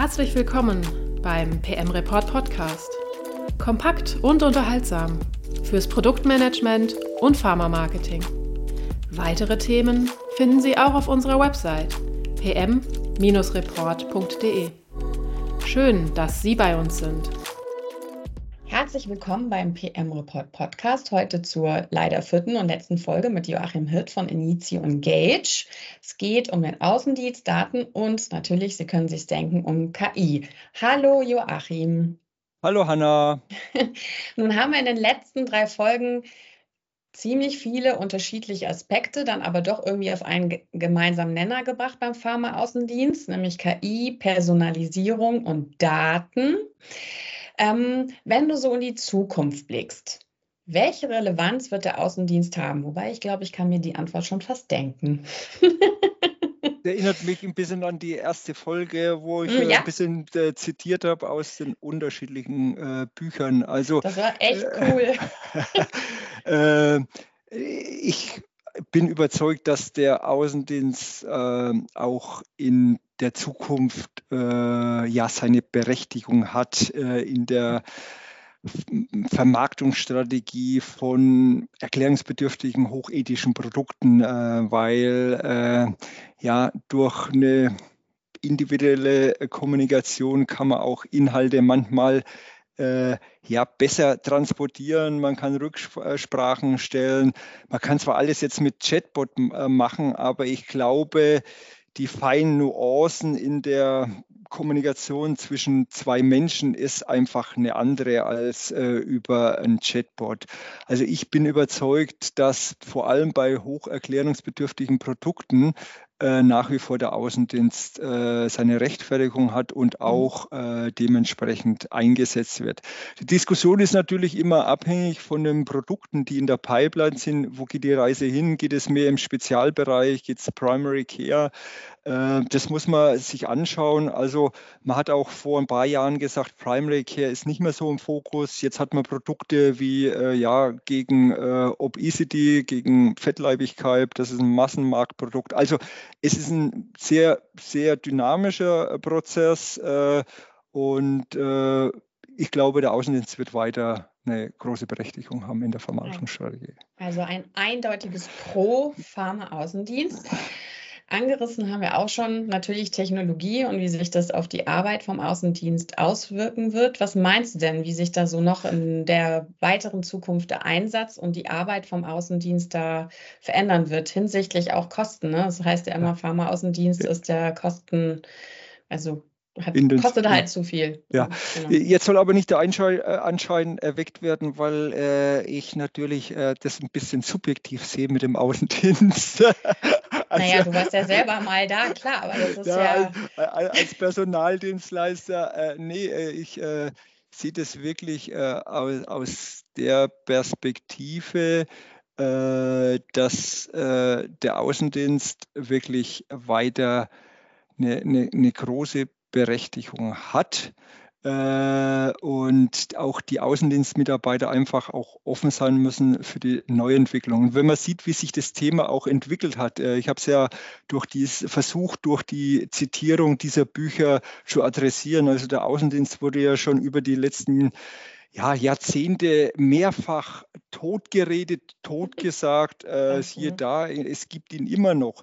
Herzlich willkommen beim PM Report Podcast. Kompakt und unterhaltsam fürs Produktmanagement und Pharma-Marketing. Weitere Themen finden Sie auch auf unserer Website pm-report.de. Schön, dass Sie bei uns sind. Herzlich willkommen beim PM Report Podcast, heute zur leider 4. und letzten Folge mit Joachim Hirt von Inizio Engage. Es geht um den Außendienst, Daten und natürlich, Sie können sich denken, um KI. Hallo Joachim. Hallo Hanna. Nun haben wir in den letzten 3 Folgen ziemlich viele unterschiedliche Aspekte, dann aber doch irgendwie auf einen gemeinsamen Nenner gebracht beim Pharma-Außendienst, nämlich KI, Personalisierung und Daten. Wenn du so in die Zukunft blickst, welche Relevanz wird der Außendienst haben? Wobei ich glaube, ich kann mir die Antwort schon fast denken. Erinnert mich ein bisschen an die erste Folge, wo ich ein bisschen zitiert habe aus den unterschiedlichen Büchern. Also, das war echt cool. Ich bin überzeugt, dass der Außendienst auch in der Zukunft seine Berechtigung hat in der Vermarktungsstrategie von erklärungsbedürftigen, hochethischen Produkten, weil durch eine individuelle Kommunikation kann man auch Inhalte manchmal besser transportieren, man kann Rücksprachen stellen, man kann zwar alles jetzt mit Chatbot machen, aber ich glaube, die feinen Nuancen in der Kommunikation zwischen 2 Menschen ist einfach eine andere als über ein Chatbot. Also ich bin überzeugt, dass vor allem bei hocherklärungsbedürftigen Produkten nach wie vor der Außendienst seine Rechtfertigung hat und auch dementsprechend eingesetzt wird. Die Diskussion ist natürlich immer abhängig von den Produkten, die in der Pipeline sind. Wo geht die Reise hin? Geht es mehr im Spezialbereich? Geht es Primary Care? Das muss man sich anschauen. Also man hat auch vor ein paar Jahren gesagt, Primary Care ist nicht mehr so im Fokus. Jetzt hat man Produkte wie gegen Obesity, gegen Fettleibigkeit. Das ist ein Massenmarktprodukt. Also es ist ein sehr, sehr dynamischer Prozess und ich glaube, der Außendienst wird weiter eine große Berechtigung haben in der Vermarktungsstrategie. Also ein eindeutiges Pro-Pharma-Außendienst. Angerissen haben wir auch schon natürlich Technologie und wie sich das auf die Arbeit vom Außendienst auswirken wird. Was meinst du denn, wie sich da so noch in der weiteren Zukunft der Einsatz und die Arbeit vom Außendienst da verändern wird, hinsichtlich auch Kosten? Ne? Das heißt ja immer, Pharma-Außendienst ist der Kostet halt zu viel. Ja. Genau. Jetzt soll aber nicht der Anschein erweckt werden, weil ich natürlich das ein bisschen subjektiv sehe mit dem Außendienst. Naja, du warst ja selber mal da, klar, aber das ist als Personaldienstleister, ich sehe das wirklich aus der Perspektive, dass der Außendienst wirklich weiter eine große Berechtigung hat und auch die Außendienstmitarbeiter einfach auch offen sein müssen für die Neuentwicklung. Und wenn man sieht, wie sich das Thema auch entwickelt hat, ich habe es ja durch die Zitierung dieser Bücher zu adressieren. Also der Außendienst wurde ja schon über die letzten Jahrzehnte mehrfach totgeredet, totgesagt, siehe da, es gibt ihn immer noch.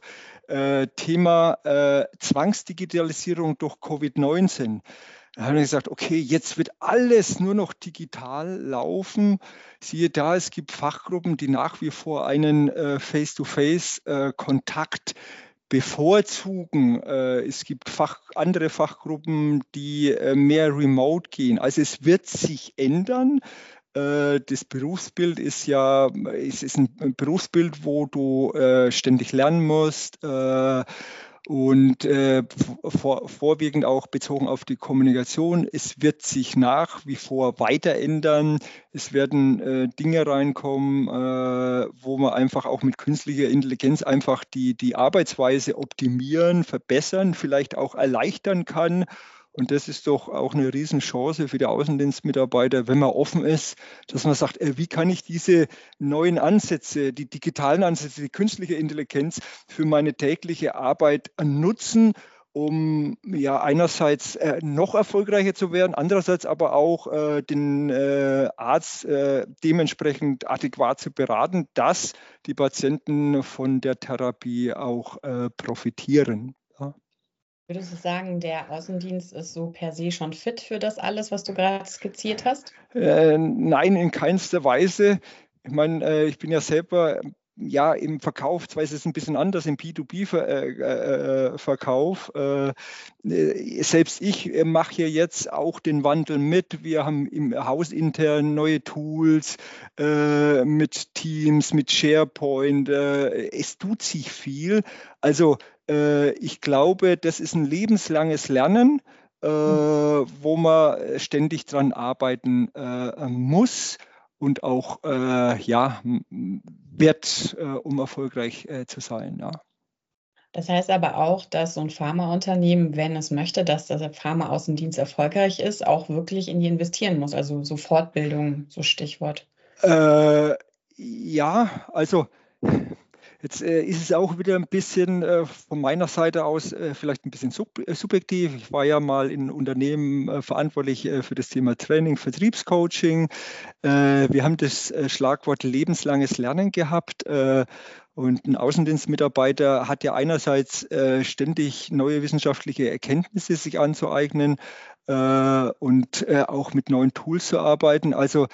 Thema Zwangsdigitalisierung durch Covid-19. Da haben wir gesagt, okay, jetzt wird alles nur noch digital laufen. Siehe da, es gibt Fachgruppen, die nach wie vor einen Face-to-Face-Kontakt bevorzugen. Es gibt andere Fachgruppen, die mehr remote gehen. Also es wird sich ändern. Das Berufsbild ist ein Berufsbild, wo du ständig lernen musst und vorwiegend auch bezogen auf die Kommunikation. Es wird sich nach wie vor weiter ändern. Es werden Dinge reinkommen, wo man einfach auch mit künstlicher Intelligenz einfach die Arbeitsweise optimieren, verbessern, vielleicht auch erleichtern kann. Und das ist doch auch eine Riesenchance für die Außendienstmitarbeiter, wenn man offen ist, dass man sagt, wie kann ich diese neuen Ansätze, die digitalen Ansätze, die künstliche Intelligenz für meine tägliche Arbeit nutzen um ja einerseits noch erfolgreicher zu werden, andererseits aber auch den Arzt dementsprechend adäquat zu beraten, dass die Patienten von der Therapie auch profitieren. Ja. Würdest du sagen, der Außendienst ist so per se schon fit für das alles, was du gerade skizziert hast? Nein, in keinster Weise. Ich meine, ich bin ja selber im Verkauf, zwar ist es ein bisschen anders, im B2B-Verkauf. Selbst ich mache hier jetzt auch den Wandel mit. Wir haben im Haus intern neue Tools mit Teams, mit SharePoint. Es tut sich viel. Also ich glaube, das ist ein lebenslanges Lernen, wo man ständig dran arbeiten muss und auch wird, um erfolgreich zu sein. Ja. Das heißt aber auch, dass so ein Pharmaunternehmen, wenn es möchte, dass der Pharmaaußendienst erfolgreich ist, auch wirklich in die investieren muss. Also so Fortbildung, so Stichwort. Ja, also jetzt ist es auch wieder ein bisschen von meiner Seite aus vielleicht ein bisschen subjektiv. Ich war ja mal in Unternehmen verantwortlich für das Thema Training, Vertriebscoaching. Wir haben das Schlagwort lebenslanges Lernen gehabt. Und ein Außendienstmitarbeiter hat ja einerseits ständig neue wissenschaftliche Erkenntnisse sich anzueignen und auch mit neuen Tools zu arbeiten. Also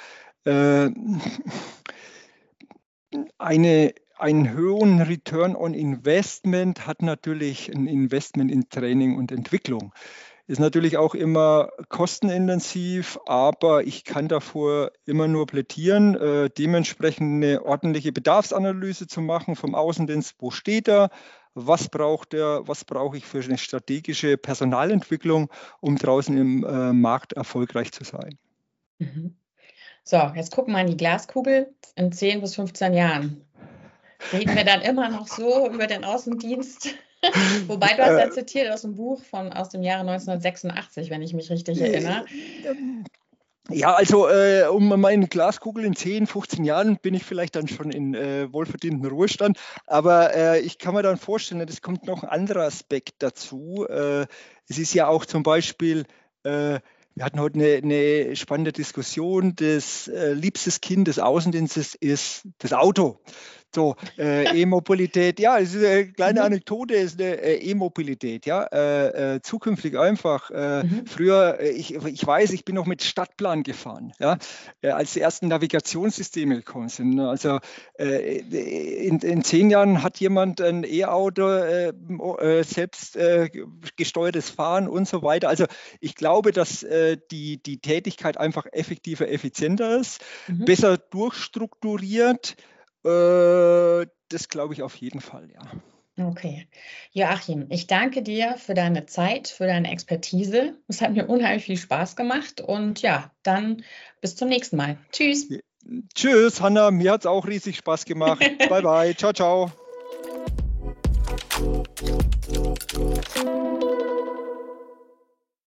einen hohen Return on Investment hat natürlich ein Investment in Training und Entwicklung. Ist natürlich auch immer kostenintensiv, aber ich kann davor immer nur plädieren, dementsprechend eine ordentliche Bedarfsanalyse zu machen vom Außendienst. Wo steht er? Was braucht er? Was brauche ich für eine strategische Personalentwicklung, um draußen im Markt erfolgreich zu sein? Mhm. So, jetzt gucken wir in die Glaskugel in 10 bis 15 Jahren. Reden wir dann immer noch so über den Außendienst? Wobei du hast ja zitiert aus dem Buch aus dem Jahre 1986, wenn ich mich richtig erinnere. Ja, also um meine Glaskugel in 10, 15 Jahren bin ich vielleicht dann schon in wohlverdienten Ruhestand. Aber ich kann mir dann vorstellen, es kommt noch ein anderer Aspekt dazu. Es ist ja auch zum Beispiel, wir hatten heute eine spannende Diskussion, das liebstes Kind des Außendienstes ist das Auto. So, E-Mobilität, ja, es ist eine kleine Anekdote, ist eine E-Mobilität, ja, zukünftig einfach. Früher, ich weiß, ich bin noch mit Stadtplan gefahren, ja, als die ersten Navigationssysteme gekommen sind. Also in 10 Jahren hat jemand ein E-Auto, selbst gesteuertes Fahren und so weiter. Also ich glaube, dass die Tätigkeit einfach effektiver, effizienter ist, besser durchstrukturiert. Das glaube ich auf jeden Fall, ja. Okay. Joachim, ich danke dir für deine Zeit, für deine Expertise. Es hat mir unheimlich viel Spaß gemacht und ja, dann bis zum nächsten Mal. Tschüss. Tschüss, Hanna. Mir hat es auch riesig Spaß gemacht. Bye, bye. Ciao, ciao.